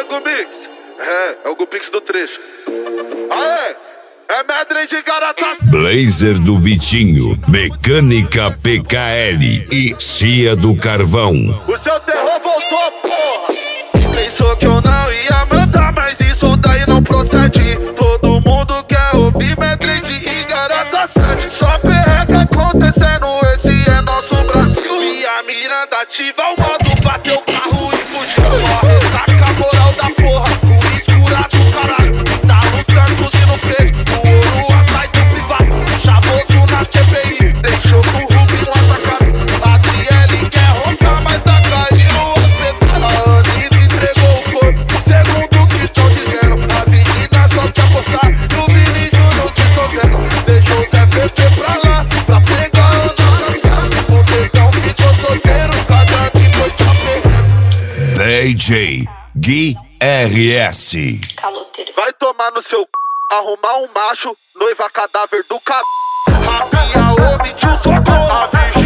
Gumix. É o Gupix do trecho. Aê! É Medley de Garata. Blazer do Vitinho, Mecânica PKL e Cia do Carvão. O seu terror voltou, porra. Pensou que eu não ia mandar, mas isso daí não procede. Todo mundo quer ouvir Medley de Garata 7. Só perreca acontecendo, esse é nosso Brasil. E a Miranda ativa o modo, bateu o carro e puxou. Ó, ressaca a moral da porra, o escura do caralho. Tá no Santos e no Preto, o ouro sai do privado. Chavoso na CPI, deixou com o Rubinho atacado. Adriele quer roncar, mas tá caindo o hospital. A Anitta entregou o corpo, segundo o que estão dizendo. A Virgínia só quer postar e o Vini Júnior se escondendo. Deixou o Zé Fefe pra lá, pra pegar a Ana Cascada. O negão ficou solteiro, cada que foi só perrendo. DJ Gui RS. Caloteiro. Vai tomar no seu c... arrumar um macho, noiva cadáver do c... Rapinha, omitiu socorro. A Virgínia